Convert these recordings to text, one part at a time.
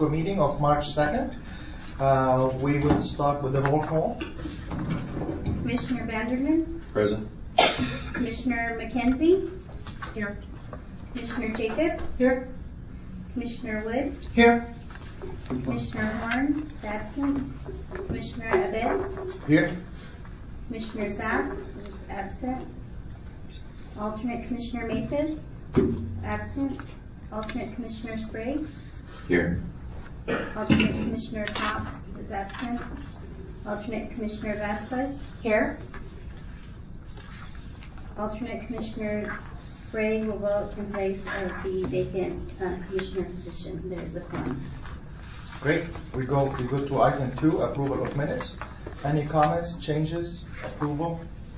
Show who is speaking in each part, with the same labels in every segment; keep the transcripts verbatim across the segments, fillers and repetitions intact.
Speaker 1: APCO meeting of March second. Uh, we will start with the roll call.
Speaker 2: Commissioner Vanderman?
Speaker 3: Present.
Speaker 2: Commissioner McKenzie? Here. Commissioner Jacob?
Speaker 4: Here.
Speaker 2: Commissioner Wood?
Speaker 1: Here.
Speaker 2: Commissioner Horn is absent. Commissioner Abed?
Speaker 1: Here.
Speaker 2: Commissioner Zapp is absent. Alternate Commissioner Mathis is absent. Alternate Commissioner Sprague?
Speaker 3: Here.
Speaker 2: Alternate Commissioner Cox is absent. Alternate Commissioner Vasquez? Here. Alternate Commissioner Sprague will vote in place of the vacant uh, commissioner position. There is a quorum.
Speaker 1: Great. We go we go to item two, approval of minutes. Any comments, changes, approval?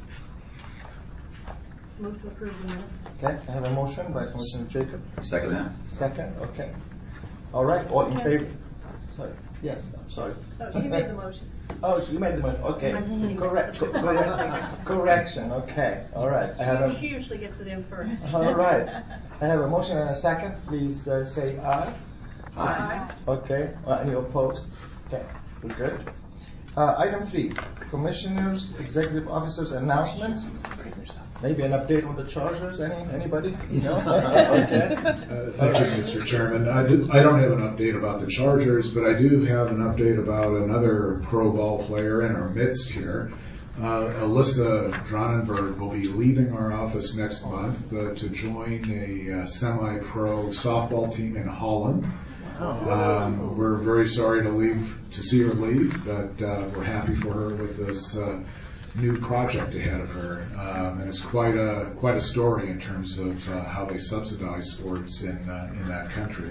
Speaker 4: Move to approve the minutes.
Speaker 1: Okay, I have a motion by Commissioner Jacob.
Speaker 3: Second that.
Speaker 1: Second, okay. All right, all in favor? Sorry. Yes, I'm sorry.
Speaker 4: Oh, she made the motion.
Speaker 1: Oh, you made the motion. Okay. Correct. Correct. Correction. Okay. All right. I have a.
Speaker 4: She usually gets it in first.
Speaker 1: All right. I have a motion and a second. Please uh, say aye.
Speaker 4: Aye.
Speaker 1: Okay. Uh, any opposed? Okay. We're good. Uh, item three, commissioners, executive officers, announcements. Maybe an update on the Chargers. Any anybody? No. Okay.
Speaker 5: Uh, thank you, Mister Chairman. I, did, I don't have an update about the Chargers, but I do have an update about another pro ball player in our midst here. Uh, Alyssa Dronenberg will be leaving our office next month uh, to join a uh, semi-pro softball team in Holland. Um, we're very sorry to leave to see her leave, but uh, we're happy for her with this uh, new project ahead of her, um, and it's quite a quite a story in terms of uh, how they subsidize sports in uh, in that country.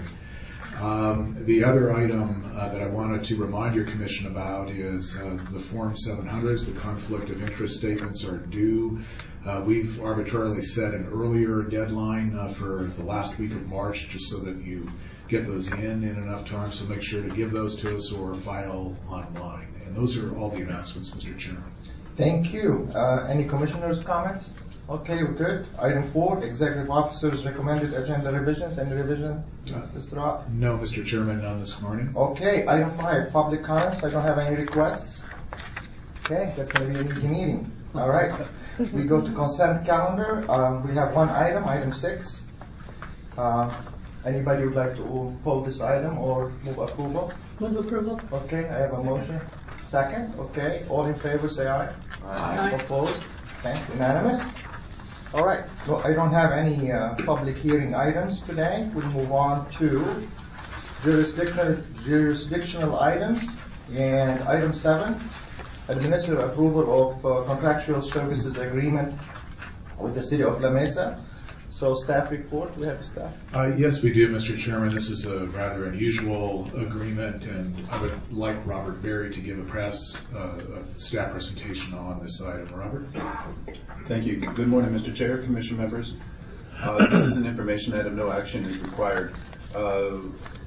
Speaker 5: Um, the other item uh, that I wanted to remind your commission about is uh, the Form seven hundreds. The conflict of interest statements are due. Uh, we've arbitrarily set an earlier deadline uh, for the last week of March, just so that you get those in in enough time. So make sure to give those to us or file online. And those are all the announcements, Mister Chairman.
Speaker 1: Thank you. Uh, any commissioners' comments? Okay, we're good. Item four, executive officers recommended agenda revisions. Any revision, Mister Ott?
Speaker 5: No, Mister Chairman, none this morning.
Speaker 1: Okay, item five, public comments. I don't have any requests. Okay, that's going to be an easy meeting. All right. We go to consent calendar. Um, we have one item, item six. Uh, anybody would like to pull this item or move approval?
Speaker 4: Move approval.
Speaker 1: Okay, I have a motion. Second. Okay, all in favor say aye.
Speaker 3: Aye.
Speaker 1: Opposed? Okay, unanimous. All right. So I don't have any uh, public hearing items today. We'll move on to jurisdictional jurisdictional items. And item seven, administrative approval of uh, contractual services agreement with the city of La Mesa. So staff report, we have staff.
Speaker 5: Uh, yes, we do, Mister Chairman. This is a rather unusual agreement, and I would like Robert Berry to give a press uh, a staff presentation on this item. Robert?
Speaker 6: Thank you. Good morning, Mister Chair, Commission members. Uh, this is an information item. No action is required. Uh,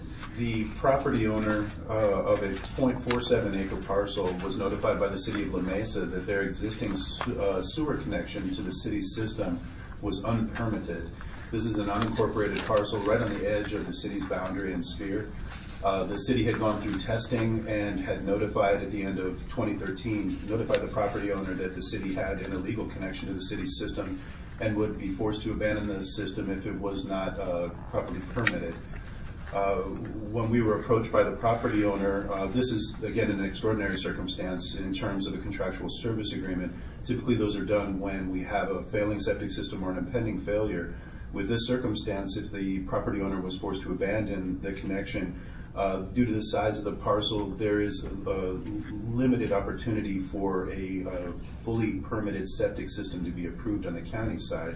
Speaker 6: the property owner uh, of a zero point four seven acre parcel was notified by the city of La Mesa that their existing su- uh, sewer connection to the city's system was unpermitted. This is an unincorporated parcel right on the edge of the city's boundary and sphere. Uh, the city had gone through testing and had notified at the end of twenty thirteen, notified the property owner that the city had an illegal connection to the city's system and would be forced to abandon the system if it was not uh, properly permitted. Uh, when we were approached by the property owner, uh, this is, again, an extraordinary circumstance in terms of a contractual service agreement. Typically, those are done when we have a failing septic system or an impending failure. With this circumstance, if the property owner was forced to abandon the connection, uh, due to the size of the parcel, there is a, a limited opportunity for a, a fully permitted septic system to be approved on the county side.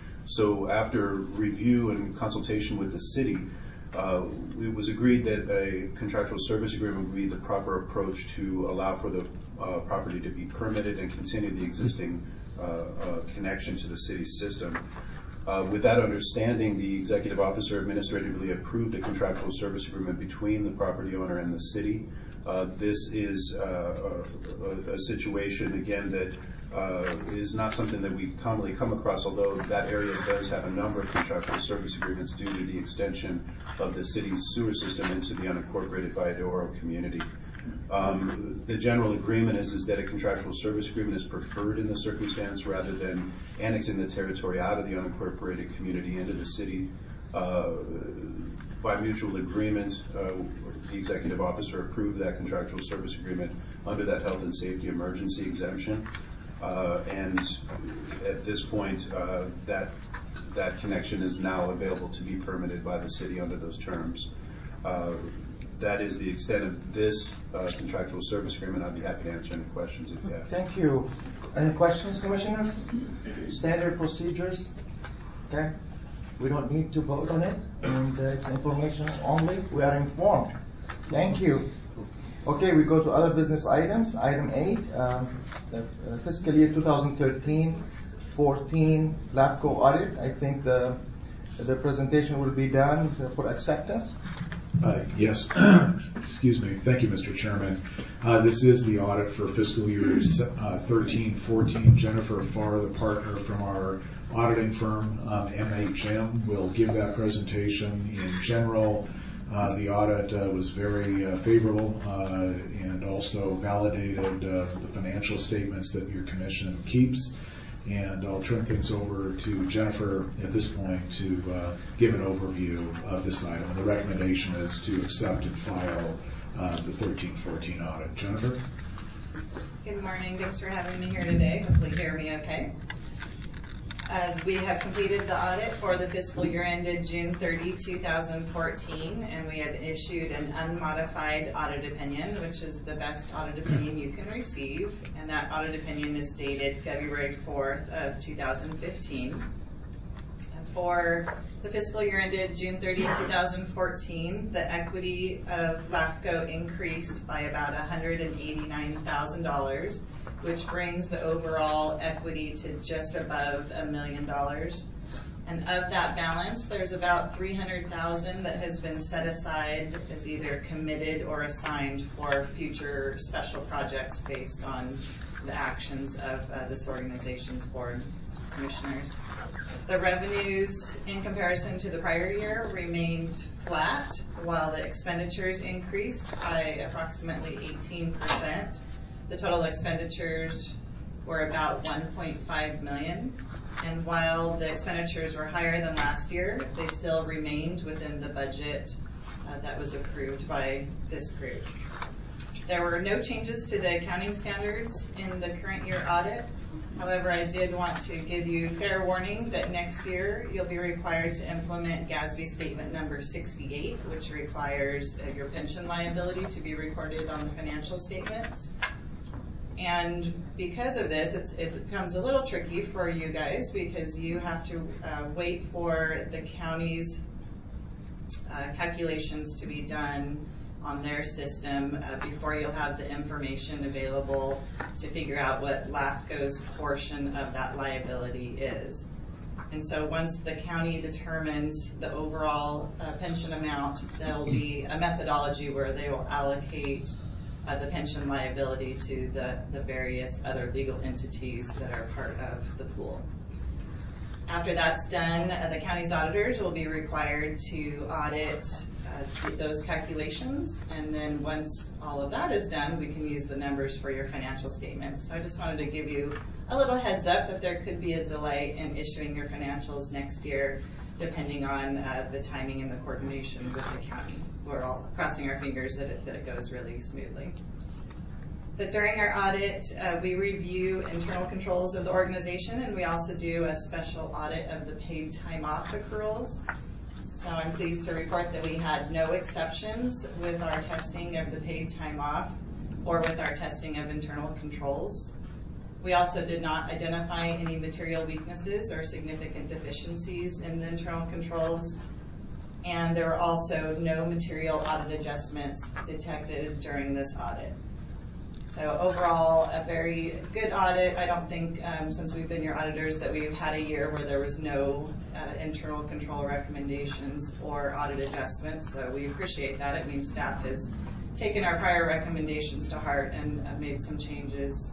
Speaker 6: So after review and consultation with the city, Uh, it was agreed that a contractual service agreement would be the proper approach to allow for the uh, property to be permitted and continue the existing uh, uh, connection to the city's system. Uh, with that understanding, the executive officer administratively approved a contractual service agreement between the property owner and the city. Uh, this is uh, a, a situation, again, that uh, is not something that we commonly come across, although that area does have a number of contractual service agreements due to the extension of the city's sewer system into the unincorporated Valladoro community. Um, the general agreement is, is that a contractual service agreement is preferred in the circumstance rather than annexing the territory out of the unincorporated community into the city. Uh, by mutual agreement, uh, the executive officer approved that contractual service agreement under that health and safety emergency exemption. Uh, and at this point, uh, that that connection is now available to be permitted by the city under those terms. Uh, that is the extent of this uh, contractual service agreement. I'd be happy to answer any questions if you have.
Speaker 1: Thank you. Any questions, Commissioners? Standard procedures? Okay. We don't need to vote on it, and uh, it's information only. We are informed. Thank you. Okay, we go to other business items. Item eight, um, the uh, fiscal year twenty thirteen fourteen LAFCO audit. I think the the presentation will be done for acceptance.
Speaker 5: Uh, yes, excuse me. Thank you, Mister Chairman. Uh, this is the audit for fiscal years uh, thirteen fourteen. Jennifer Farr, the partner from our auditing firm, um, M H M, will give that presentation. In general, uh, the audit uh, was very uh, favorable uh, and also validated uh, the financial statements that your commission keeps. And I'll turn things over to Jennifer at this point to uh, give an overview of this item. And the recommendation is to accept and file uh, the thirteen fourteen audit. Jennifer?
Speaker 3: Good morning. Thanks for having me here today. Hopefully you hear me okay. Uh, we have completed the audit for the fiscal year ended June thirtieth, two thousand fourteen, and we have issued an unmodified audit opinion, which is the best audit opinion you can receive, and that audit opinion is dated February fourth of two thousand fifteen. And for the fiscal year ended June thirtieth, two thousand fourteen, the equity of LAFCO increased by about one hundred eighty-nine thousand dollars, which brings the overall equity to just above a million dollars. And of that balance, there's about three hundred thousand dollars that has been set aside as either committed or assigned for future special projects based on the actions of uh, this organization's board commissioners. The revenues in comparison to the prior year remained flat, while the expenditures increased by approximately eighteen percent. The total expenditures were about one point five million dollars, and while the expenditures were higher than last year, they still remained within the budget uh, that was approved by this group. There were no changes to the accounting standards in the current year audit. However, I did want to give you fair warning that next year you'll be required to implement G A S B statement number sixty-eight, which requires uh, your pension liability to be recorded on the financial statements. And because of this, it's, it becomes a little tricky for you guys because you have to uh, wait for the county's uh, calculations to be done on their system uh, before you'll have the information available to figure out what LAFCO's portion of that liability is. And so once the county determines the overall uh, pension amount, there'll be a methodology where they will allocate Uh, the pension liability to the, the various other legal entities that are part of the pool. After that's done, uh, the county's auditors will be required to audit uh, those calculations, and then once all of that is done, we can use the numbers for your financial statements. So I just wanted to give you a little heads up that there could be a delay in issuing your financials next year, depending on uh, the timing and the coordination with the county. We're all crossing our fingers that it, that it goes really smoothly. So during our audit, uh, we review internal controls of the organization, and we also do a special audit of the paid time off accruals. So I'm pleased to report that we had no exceptions with our testing of the paid time off or with our testing of internal controls. We also did not identify any material weaknesses or significant deficiencies in the internal controls, and there were also no material audit adjustments detected during this audit. So overall, a very good audit. I don't think, um, since we've been your auditors, that we've had a year where there was no uh, internal control recommendations or audit adjustments, so we appreciate that. It means staff has taken our prior recommendations to heart and uh, made some changes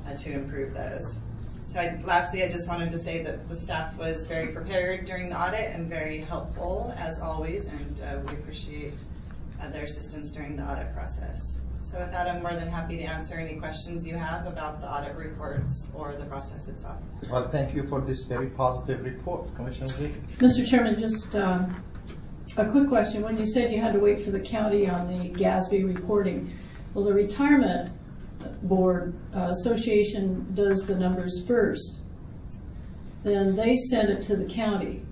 Speaker 3: uh, to improve those. So I, lastly, I just wanted to say that the staff was very prepared during the audit and very helpful as always, and uh, we appreciate uh, their assistance during the audit process. So with that, I'm more than happy to answer any questions you have about the audit reports or the process itself.
Speaker 1: Well, thank you for this very positive report, Commissioner Lee.
Speaker 7: Mister Chairman, just um, a quick question. When you said you had to wait for the county on the GASB reporting, well, the retirement board uh, association does the numbers first. Then they send it to the county.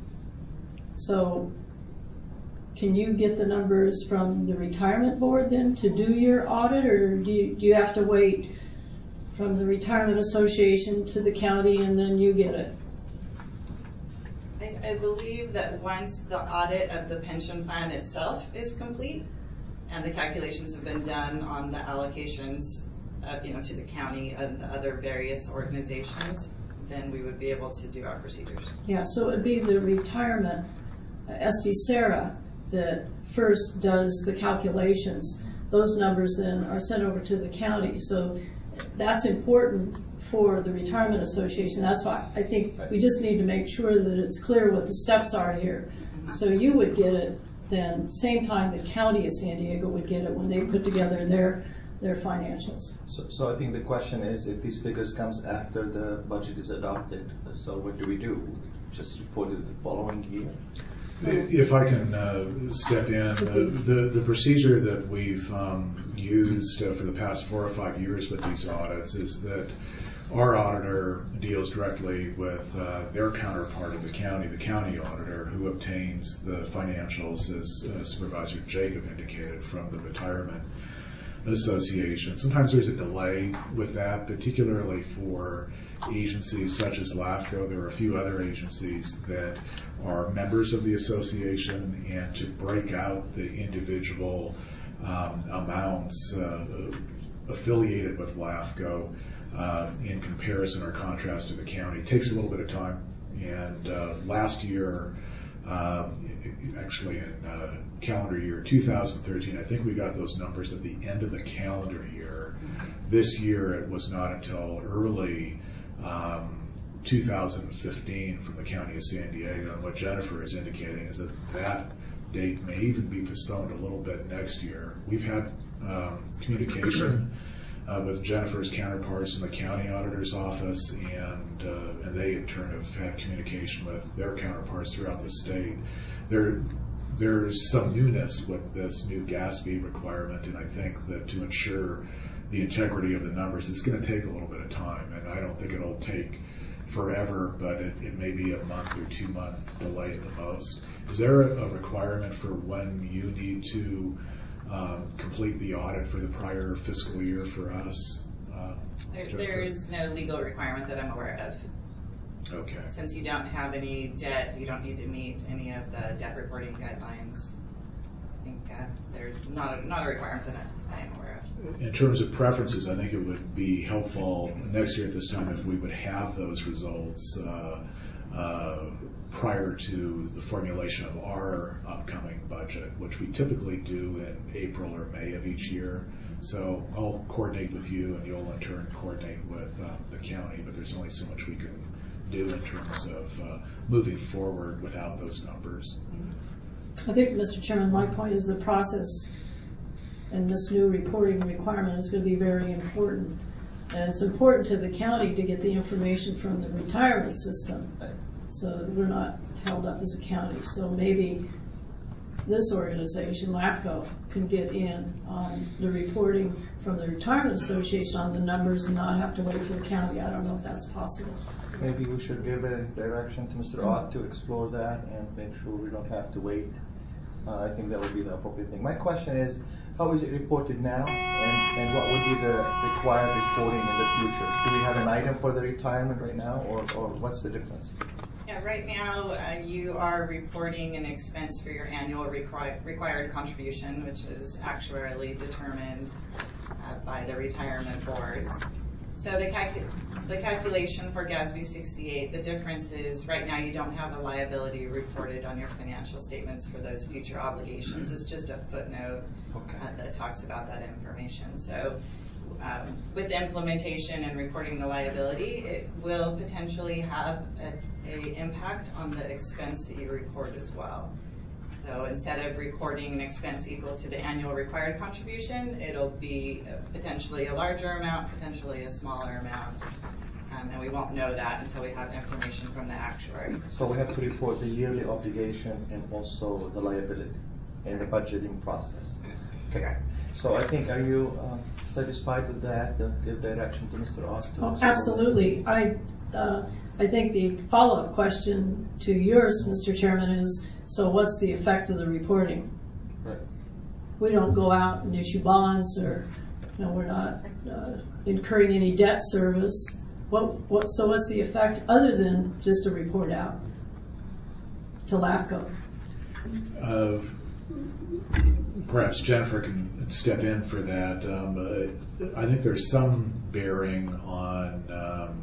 Speaker 7: So can you get the numbers from the retirement board then to do your audit, or do you, do you have to wait from the retirement association to the county and then you get it?
Speaker 3: I, I believe that once the audit of the pension plan itself is complete and the calculations have been done on the allocations uh, you know, to the county and the other various organizations, then we would be able to do our procedures.
Speaker 7: Yeah, so it would be the retirement, uh, S D Sarah, that first does the calculations. Those numbers then are sent over to the county. So that's important for the Retirement Association. That's why I think we just need to make sure that it's clear what the steps are here. So you would get it then same time the county of San Diego would get it when they put together their their financials.
Speaker 1: So, so I think the question is if these figures comes after the budget is adopted, so what do we do? Just report it the following year?
Speaker 5: If I can uh, step in, uh, the, the procedure that we've um, used uh, for the past four or five years with these audits is that our auditor deals directly with uh, their counterpart in the county, the county auditor, who obtains the financials, as uh, Supervisor Jacob indicated, from the Retirement Association. Sometimes there's a delay with that, particularly for agencies such as LAFCO. There are a few other agencies that are members of the association, and to break out the individual um, amounts uh, affiliated with LAFCO uh, in comparison or contrast to the county takes a little bit of time. And uh, last year, um, actually in uh, calendar year two thousand thirteen, I think we got those numbers at the end of the calendar year. This year it was not until early um, two thousand fifteen from the County of San Diego. And what Jennifer is indicating is that that date may even be postponed a little bit next year. We've had um, communication uh, with Jennifer's counterparts in the county auditor's office, and uh, and they in turn have had communication with their counterparts throughout the state. There, there's some newness with this new GASB requirement, and I think that to ensure the integrity of the numbers, it's going to take a little bit of time, and I don't think it'll take forever, but it, it may be a month or two month delay at the most. Is there a, a requirement for when you need to um, complete the audit for the prior fiscal year for us? Uh,
Speaker 3: There, there is no legal requirement that I'm aware of.
Speaker 5: Okay.
Speaker 3: Since you don't have any debt, you don't need to meet any of the debt reporting guidelines. I think uh, there's not a, not a requirement that I am aware of.
Speaker 5: In terms of preferences, I think it would be helpful next year at this time if we would have those results uh, uh, prior to the formulation of our upcoming budget, which we typically do in April or May of each year. So I'll coordinate with you, and you'll in turn coordinate with uh, the county, but there's only so much we can do in terms of uh, moving forward without those numbers.
Speaker 7: I think, Mister Chairman, my point is the process and this new reporting requirement is going to be very important. And it's important to the county to get the information from the retirement system so that we're not held up as a county. So maybe this organization, LAFCO, can get in on the reporting from the Retirement Association on the numbers and not have to wait for the county. I don't know if that's possible.
Speaker 1: Maybe we should give a direction to Mister Ott to explore that and make sure we don't have to wait. Uh, I think that would be the appropriate thing. My question is, how is it reported now, and, and what would be the required reporting in the future? Do we have an item for the retirement right now, or, or what's the difference?
Speaker 3: Yeah, right now uh, you are reporting an expense for your annual requi- required contribution, which is actuarially determined uh, by the retirement board. So the, calcu- the calculation for GASB sixty-eight, the difference is right now you don't have a liability reported on your financial statements for those future obligations. It's just a footnote
Speaker 1: Okay.
Speaker 3: uh, that talks about that information. So um, with the implementation and reporting the liability, it will potentially have a, a impact on the expense that you report as well. So instead of recording an expense equal to the annual required contribution, it'll be potentially a larger amount, potentially a smaller amount. Um, and we won't know that until we have information from the actuary.
Speaker 1: So we have to report the yearly obligation and also the liability in the budgeting process.
Speaker 3: Correct.
Speaker 1: So I think, are you uh, satisfied with that? Uh, give direction to Mister Austin.
Speaker 7: Oh, absolutely. I, uh, I think the follow-up question to yours, Mister Chairman, is, so what's the effect of the reporting?
Speaker 1: Right.
Speaker 7: We don't go out and issue bonds, or, you know, we're not uh, incurring any debt service. What, what, so what's the effect other than just a report out to LAFCO?
Speaker 5: Uh, perhaps Jennifer can step in for that. Um, uh, I think there's some bearing on um,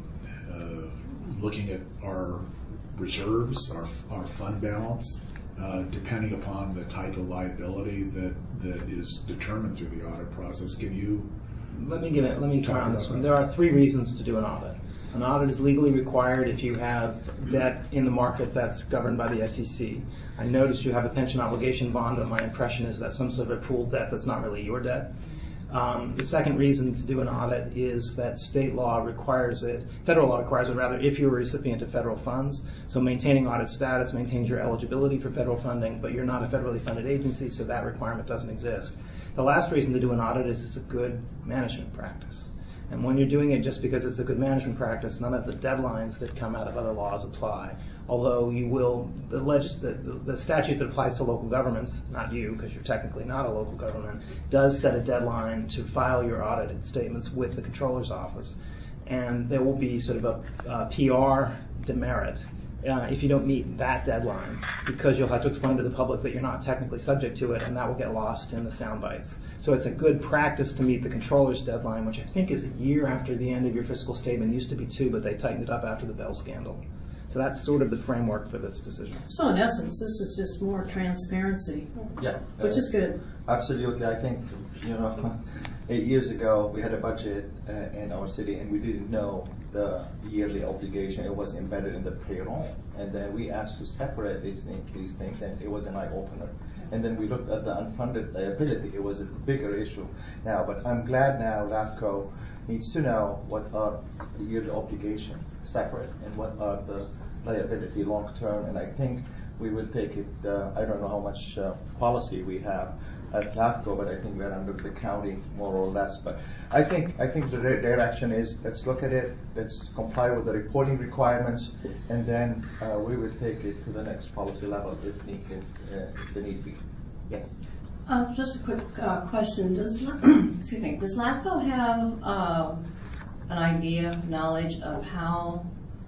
Speaker 5: uh, looking at our reserves, our, our fund balance, uh, depending upon the type of liability that, that is determined through the audit process. Can you?
Speaker 8: Let me give it. Let me try on this one. There are three reasons to do an audit. An audit is legally required if you have debt in the market that's governed by the S E C. I noticed you have a pension obligation bond, but my impression is that's some sort of pooled debt that's not really your debt. Um, the second reason to do an audit is that state law requires it, federal law requires it rather, if you're a recipient of federal funds. So maintaining audit status maintains your eligibility for federal funding, but you're not a federally funded agency, so that requirement doesn't exist. The last reason to do an audit is it's a good management practice. And when you're doing it just because it's a good management practice, none of the deadlines that come out of other laws apply. Although you will, the, legis- the, the statute that applies to local governments, not you because you're technically not a local government, does set a deadline to file your audited statements with the controller's office. And there will be sort of a, a P R demerit uh, if you don't meet that deadline, because you'll have to explain to the public that you're not technically subject to it, and that will get lost in the sound bites. So it's a good practice to meet the controller's deadline, which I think is a year after the end of your fiscal statement. It used to be two, but they tightened it up after the Bell scandal. So that's sort of the framework for this decision.
Speaker 7: So in essence, this is just more transparency,
Speaker 1: Yeah.
Speaker 7: which
Speaker 1: uh,
Speaker 7: is good.
Speaker 1: Absolutely. I think, you know, eight years ago we had a budget uh, in our city and we didn't know the yearly obligation. It was embedded in the payroll. And then we asked to separate these, things, these things, and it was an eye-opener. And then we looked at the unfunded liability. It was a bigger issue now. But I'm glad now LAFCO needs to know what are the yearly obligation separate and what are the liability long term. And I think we will take it, uh, I don't know how much uh, policy we have at LAFCO, but I think we're under the county more or less. But I think I think the direction is, let's look at it, let's comply with the reporting requirements, and then uh, we will take it to the next policy level if need, if, uh, if the need be. Yes.
Speaker 9: Uh, just a quick uh, question. Does excuse me? Does LAFCO have uh, an idea, knowledge of how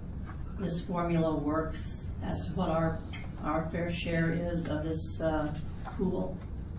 Speaker 9: this formula works as to what our our fair share is of this uh, pool?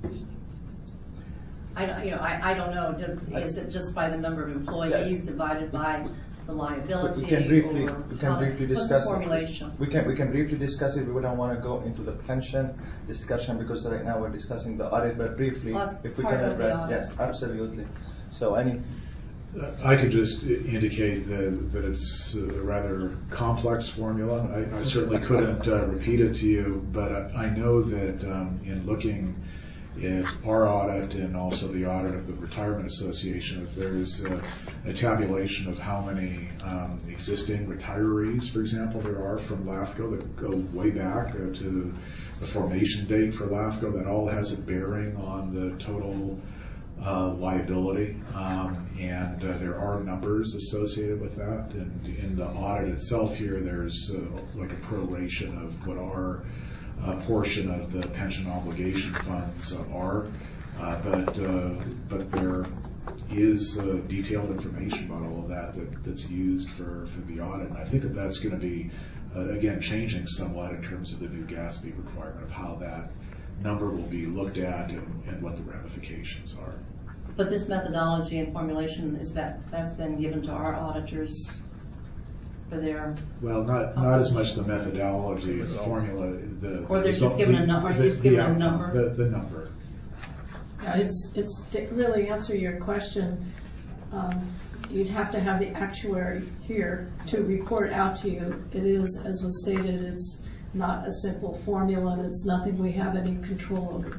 Speaker 9: I don't, you know, I, I don't know. Is it just by the number of employees
Speaker 1: Yeah.
Speaker 9: divided by the liability?
Speaker 1: We can briefly
Speaker 9: or
Speaker 1: we can
Speaker 9: how,
Speaker 1: briefly
Speaker 9: what's
Speaker 1: discuss
Speaker 9: the formulation?
Speaker 1: it. We can we can briefly discuss it. We don't want to go into the pension discussion because right now we're discussing the audit. But briefly,
Speaker 9: Well,
Speaker 1: if we
Speaker 9: part
Speaker 1: can
Speaker 9: of the
Speaker 1: address,
Speaker 9: audit.
Speaker 1: yes, absolutely. So any.
Speaker 5: I could just indicate that, that it's a rather complex formula. I, I certainly couldn't uh, repeat it to you, but I, I know that um, in looking at our audit and also the audit of the Retirement Association, there's a, a tabulation of how many um, existing retirees, for example, there are from LAFCO that go way back uh, to the formation date for LAFCO. That all has a bearing on the total Uh, liability, um, and uh, there are numbers associated with that. And in the audit itself here, there's uh, like a proration of what our uh, portion of the pension obligation funds are, uh, but uh, but there is uh, detailed information about all of that, that that's used for, for the audit. And I think that that's going to be uh, again changing somewhat in terms of the new GASB requirement of how that number will be looked at and, and what the ramifications are.
Speaker 9: But this methodology and formulation, is that that's then given to our auditors for their?
Speaker 5: Well, not not as much the methodology, the formula, the.
Speaker 9: Or they're just given a number. Are you just given a number?
Speaker 5: The, the number.
Speaker 7: Yeah, it's it's to really answer your question. um, you'd have to have the actuary here to report out to you. It is, as was stated, it's not a simple formula, and it's nothing we have any control over.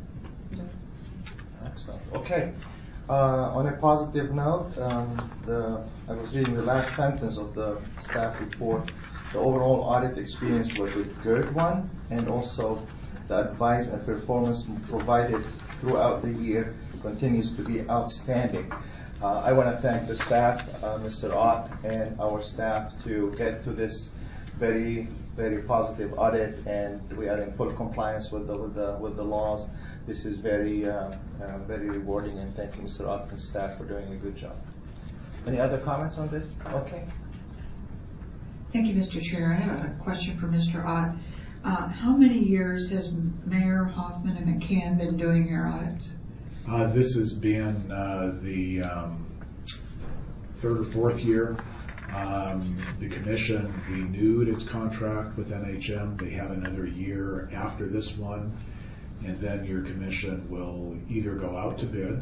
Speaker 1: Excellent. Okay. Uh, on a positive note, um, the, I was reading the last sentence of the staff report. The overall audit experience was a good one, and also the advice and performance provided throughout the year continues to be outstanding. Uh, I want to thank the staff, uh, Mister Ott, and our staff to get to this very, very positive audit, and we are in full compliance with the with the with the laws. This is very, uh, uh, very rewarding, and thank you, Mister Ott and staff, for doing a good job. Any other comments on this? Okay.
Speaker 10: Thank you, Mister Chair. I have a question for Mister Ott. Uh, how many years has Mayor Hoffman and McCann been doing your audits?
Speaker 5: Uh, this has been uh, the um, third or fourth year. Um, the commission renewed its contract with N H M. They have another year after this one, and then your commission will either go out to bid,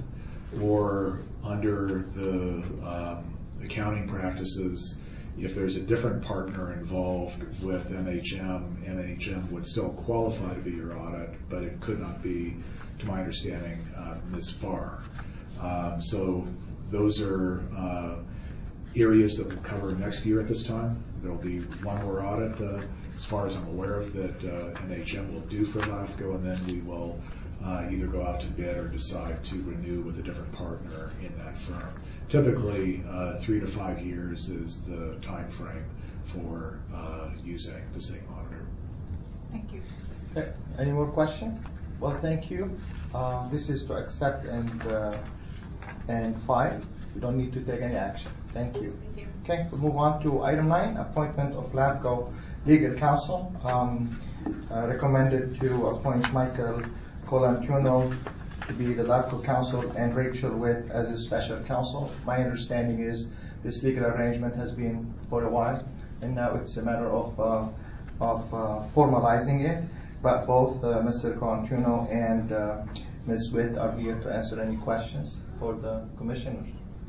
Speaker 5: or under the um, accounting practices, if there's a different partner involved with N H M, N H M would still qualify to be your audit, but it could not be, to my understanding, uh, Miz Farr. Um, so those are uh, areas that we'll cover next year at this time. There'll be one more audit, uh, as far as I'm aware of, that uh, N H M will do for LAFCO, and then we will uh, either go out to bid or decide to renew with a different partner in that firm. Typically, uh, three to five years is the time frame for uh, using the same auditor.
Speaker 10: Thank you.
Speaker 1: Okay. Any more questions? Well, thank you. Um, this is to accept and uh, and file. We don't need to take any action. Thank you.
Speaker 3: Thank you.
Speaker 1: Okay, we'll move on to item nine, appointment of LAFCO Legal Counsel. Um, uh, recommended to appoint Michael Colantuno to be the LAFCO counsel and Rachel Witt as a special counsel. My understanding is this legal arrangement has been for a while, and now it's a matter of uh, of uh, formalizing it. But both uh, Mister Colantuno and uh, Miz Witt are here to answer any questions for the commissioners.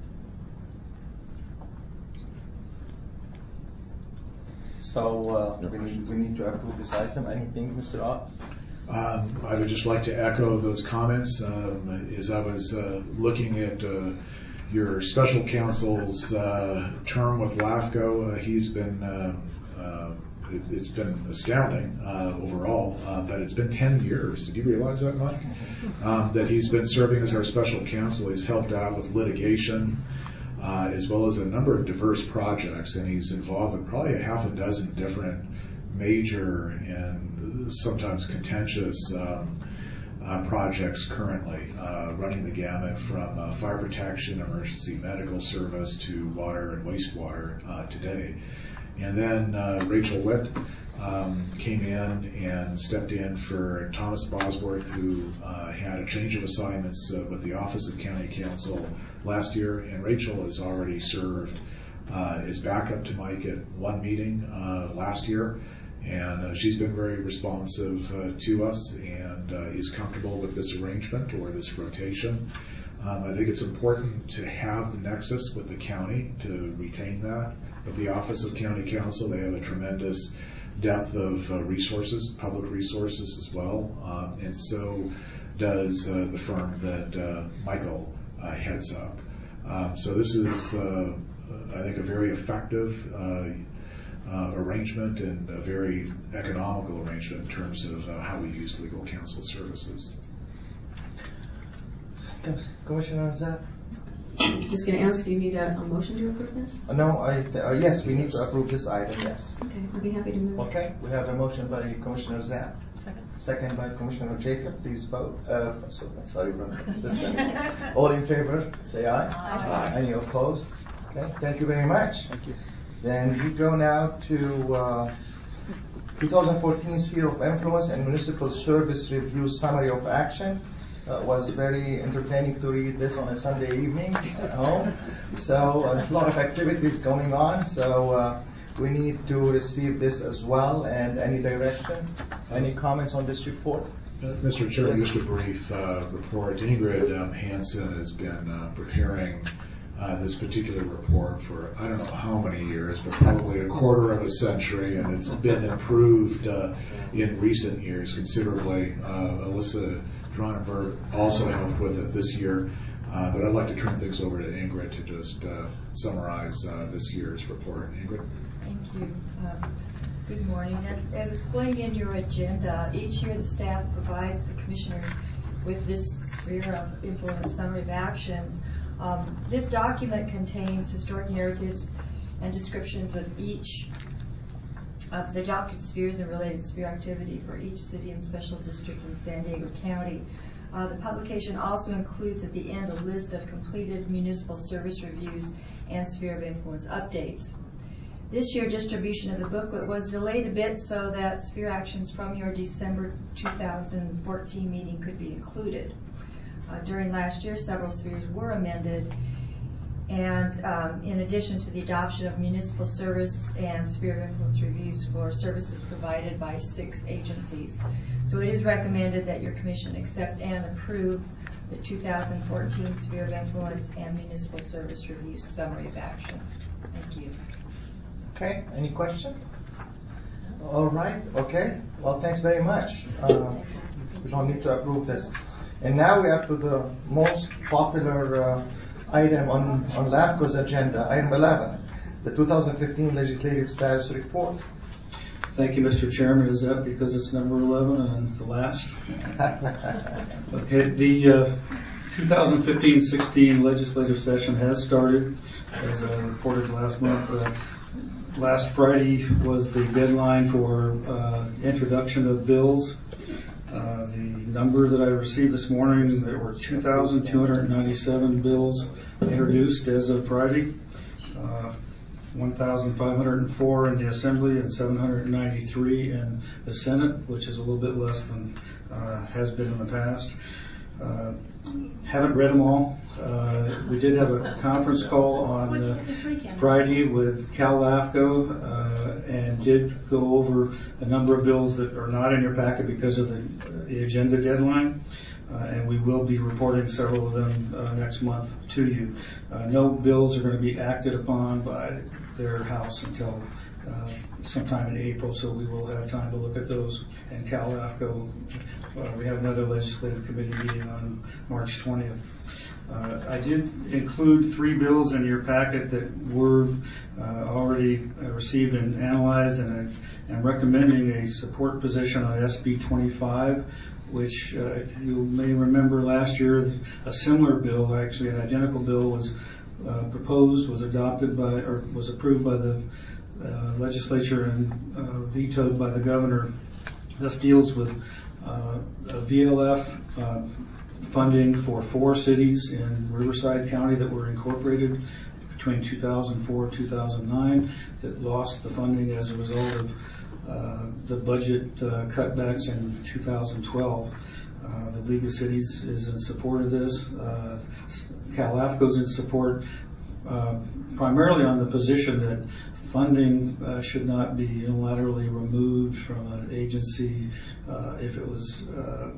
Speaker 1: So uh, we need we need to approve this item. Anything, Mister Ott?
Speaker 5: Um, I would just like to echo those comments. Um, as I was uh, looking at uh, your special counsel's uh, term with LAFCO, uh, he's been, uh, uh, it, it's been astounding uh, overall, uh, but it's been ten years. Did you realize that, Mike? Um, that he's been serving as our special counsel. He's helped out with litigation, uh, as well as a number of diverse projects, and he's involved in probably a half a dozen different major and sometimes contentious um, uh, projects currently, uh, running the gamut from uh, fire protection, emergency medical service to water and wastewater uh, today. And then uh, Rachel Witt um, came in and stepped in for Thomas Bosworth, who uh, had a change of assignments uh, with the Office of County Counsel last year, and Rachel has already served uh, as backup to Mike at one meeting uh, last year. And uh, she's been very responsive uh, to us, and uh, is comfortable with this arrangement or this rotation. Um, I think it's important to have the nexus with the county to retain that. Of the Office of County Counsel, they have a tremendous depth of uh, resources, public resources as well, um, and so does uh, the firm that uh, Michael uh, heads up. Um, so this is, uh, I think, a very effective uh, Uh, arrangement, and a very economical arrangement in terms of uh, how we use legal counsel services.
Speaker 1: Commissioner Zapp?
Speaker 9: I was just going to ask, do you need a, a motion to approve this?
Speaker 1: Uh, no, I th- uh, yes, we need to approve this item, yes.
Speaker 9: Okay, I'll be happy to move.
Speaker 1: Okay, we have a motion by Commissioner Zapp.
Speaker 4: Second.
Speaker 1: Second by Commissioner Jacob. Please vote. Uh, so, sorry, wrong assistant. All in favor, say aye.
Speaker 4: Aye.
Speaker 1: Any opposed? Okay, thank you very much. Thank you. Then we go now to uh, twenty fourteen Sphere of Influence and Municipal Service Review Summary of Action. Uh, was very entertaining to read this on a Sunday evening at home. So uh, a lot of activities going on. So uh, we need to receive this as well. And any direction? Any comments on this report?
Speaker 5: Uh, Mister Chair, just a brief uh, report. Ingrid um, Hansen has been uh, preparing uh, this particular report for I don't know how many years, but probably a quarter of a century, and it's been improved uh, in recent years considerably. Uh, Alyssa Dronenberg also helped with it this year, uh, but I'd like to turn things over to Ingrid to just uh, summarize uh, this year's report. Ingrid?
Speaker 11: Thank you. Um, good morning. As, as explained in your agenda, each year the staff provides the commissioners with this sphere of influence summary of actions. Um, this document contains historic narratives and descriptions of each of the adopted spheres and related sphere activity for each city and special district in San Diego County. Uh, the publication also includes at the end a list of completed municipal service reviews and sphere of influence updates. This year, distribution of the booklet was delayed a bit so that sphere actions from your December two thousand fourteen meeting could be included. Uh, during last year, several spheres were amended, and um, in addition to the adoption of municipal service and sphere of influence reviews for services provided by six agencies. So it is recommended that your commission accept and approve the two thousand fourteen sphere of influence and municipal service review summary of actions. Thank you.
Speaker 1: Okay, any question? All right, okay. Well, thanks very much. Uh, we don't need to approve this. And now we are to the most popular uh, item on, on LAFCO's agenda, item eleven, the two thousand fifteen Legislative Status Report.
Speaker 12: Thank you, Mister Chairman. Is that because it's number eleven and the last? Okay, the uh, twenty fifteen sixteen legislative session has started, as I reported last month. Uh, last Friday was the deadline for uh, introduction of bills. Uh, the number that I received this morning, there were two thousand two hundred ninety-seven bills introduced as of Friday, uh, one thousand five hundred four in the Assembly and seven hundred ninety-three in the Senate, which is a little bit less than uh, has been in the past. Uh, haven't read them all. Uh, we did have a conference call on uh, Friday with Cal LAFCO uh, and did go over a number of bills that are not in your packet because of the, uh, the agenda deadline. Uh, and we will be reporting several of them uh, next month to you. Uh, no bills are going to be acted upon by their House until uh, sometime in April, so we will have time to look at those. And Cal LAFCO, uh, we have another legislative committee meeting on March twentieth. Uh, I did include three bills in your packet that were uh, already uh, received and analyzed, and I am recommending a support position on S B twenty-five, which uh, you may remember last year a similar bill, actually an identical bill, was uh, proposed, was adopted by, or was approved by the uh, legislature and uh, vetoed by the governor. This deals with uh, a V L F uh, funding for four cities in Riverside County that were incorporated between two thousand four and two thousand nine that lost the funding as a result of uh, the budget uh, cutbacks in two thousand twelve. Uh, the League of Cities is in support of this. Uh, Cal LAFCO is in support uh, primarily on the position that funding uh, should not be unilaterally removed from an agency uh, if it was uh,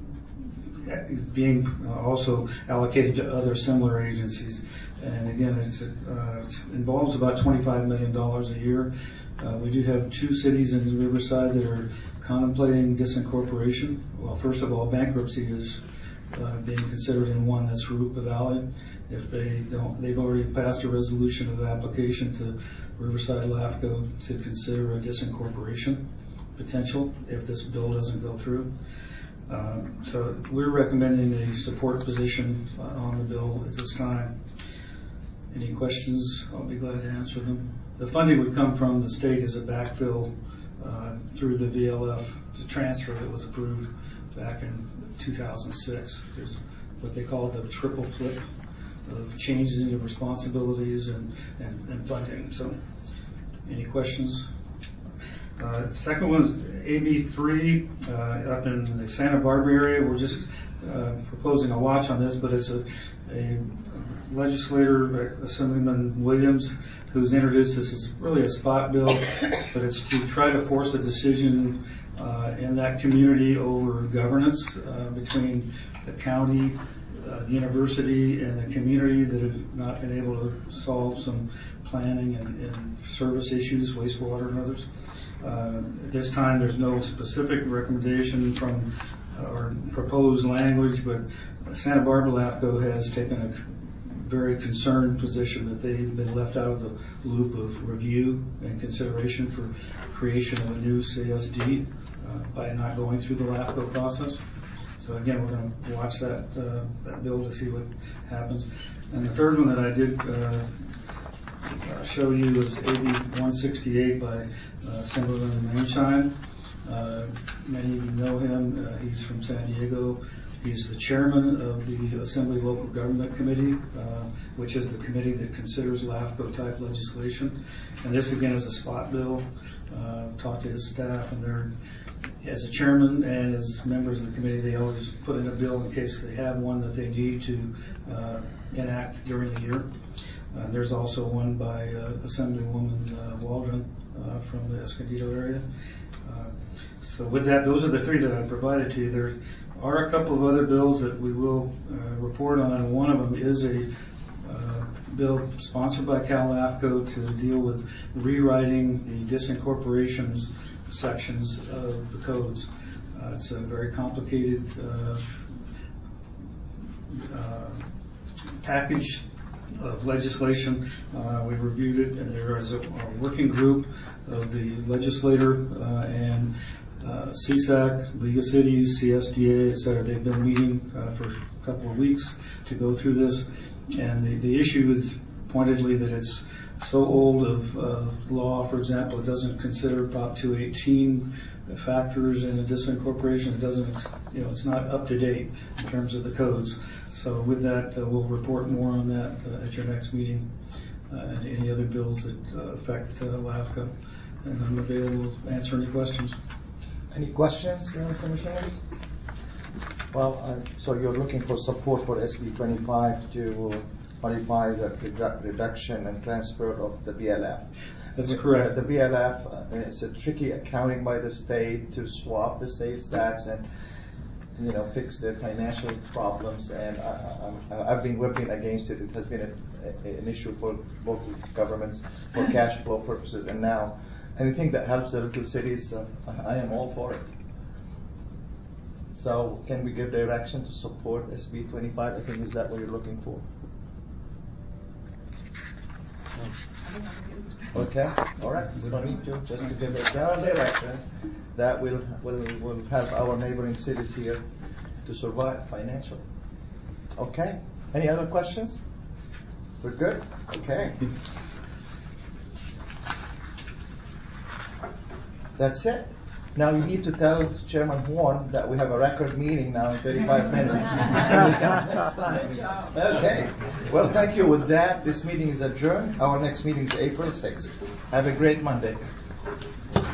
Speaker 12: being also allocated to other similar agencies. And again, it's, uh, it involves about twenty-five million dollars a year. Uh, we do have two cities in Riverside that are contemplating disincorporation. Well, first of all, bankruptcy is uh, being considered in one, that's Jurupa Valley. If they don't, they've already passed a resolution of application to Riverside LAFCO to consider a disincorporation potential if this bill doesn't go through. Um, so we're recommending a support position uh, on the bill at this time. Any questions? I'll be glad to answer them. The funding would come from the state as a backfill uh, through the V L F, the transfer that was approved back in two thousand six. There's what they call the triple flip of changes in responsibilities and, and, and funding. So any questions? Uh, second one is A B three uh, up in the Santa Barbara area. We're just uh, proposing a watch on this, but it's a, a legislator, Assemblyman Williams, who's introduced this as really a spot bill, but it's to try to force a decision uh, in that community over governance uh, between the county, uh, the university and the community that have not been able to solve some planning and, and service issues, wastewater and others. Uh, at this time, there's no specific recommendation from uh, or proposed language, but Santa Barbara LAFCO has taken a very concerned position that they've been left out of the loop of review and consideration for creation of a new C S D uh, by not going through the LAFCO process. So again, we're going to watch that, uh, that bill to see what happens. And the third one that I did uh, show you is A B one sixty-eight by uh, Assemblyman Mainshine. Uh, many of you know him. Uh, he's from San Diego. He's the chairman of the Assembly Local Government Committee, uh, which is the committee that considers LAFCO type legislation. And this again is a spot bill. Uh, talked to his staff, and they're, as a chairman and as members of the committee, they always put in a bill in case they have one that they need to uh, enact during the year. Uh, there's also one by uh, Assemblywoman uh, Waldron uh, from the Escondido area. Uh, so with that, those are the three that I provided to you. There are a couple of other bills that we will uh, report on. One of them is a uh, bill sponsored by Cal LAFCO to deal with rewriting the disincorporations sections of the codes. Uh, it's a very complicated uh, uh, package of legislation. Uh, we reviewed it, and there is a, a working group of the legislator uh, and uh, C SAC, League of Cities, C S D A, et cetera. They've been meeting uh, for a couple of weeks to go through this, and the, the issue is pointedly that it's so old of uh, law. For example, it doesn't consider Prop two eighteen factors in a disincorporation. It doesn't, you know, it's not up to date in terms of the codes. So with that, uh, we'll report more on that uh, at your next meeting uh, and any other bills that uh, affect uh, LAFCO. And I'm available to answer any questions.
Speaker 1: Any questions, uh, commissioners? Well, uh, so you're looking for support for S B twenty-five to modify the redu- reduction and transfer of the B L F.
Speaker 12: That's correct.
Speaker 1: The B L F, uh, it's a tricky accounting by the state to swap the sales tax and, you know, fix their financial problems. And I, I, I've been working against it. It has been a, a, an issue for local governments for cash flow purposes. And now, anything that helps the little cities, uh, I am all for it. So, can we give direction to support S B twenty-five? I think is that what you're looking for? Okay, all right. It's for me too, just to give a general direction that will will will help our neighboring cities here to survive financially. Okay. Any other questions? We're good. Okay. That's it. Now you need to tell Chairman Horn that we have a record meeting now in thirty-five minutes. Next time. Okay. Well, thank you. With that, this meeting is adjourned. Our next meeting is April sixth. Have a great Monday.